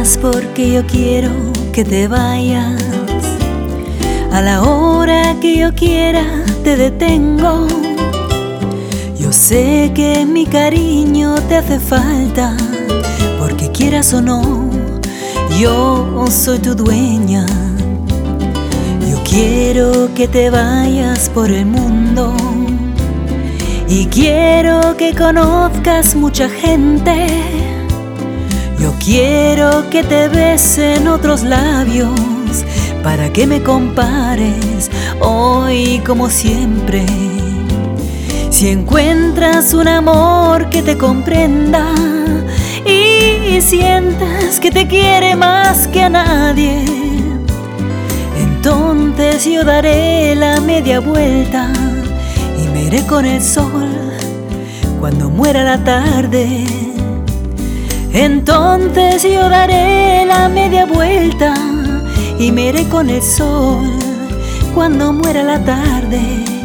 vas porque yo quiero que te vayas. A la hora que yo quiera te detengo. Yo sé que mi cariño te hace falta, porque quieras o no, yo soy tu dueña. Yo quiero que te vayas por el mundo y quiero que conozcas mucha gente. Yo quiero que te besen otros labios para que me compares hoy como siempre. Si encuentras un amor que te comprenda y sientas que te quiere más que a nadie, entonces yo daré la media vuelta y me iré con el sol cuando muera la tarde. Entonces yo daré la media vuelta y me iré con el sol cuando muera la tarde.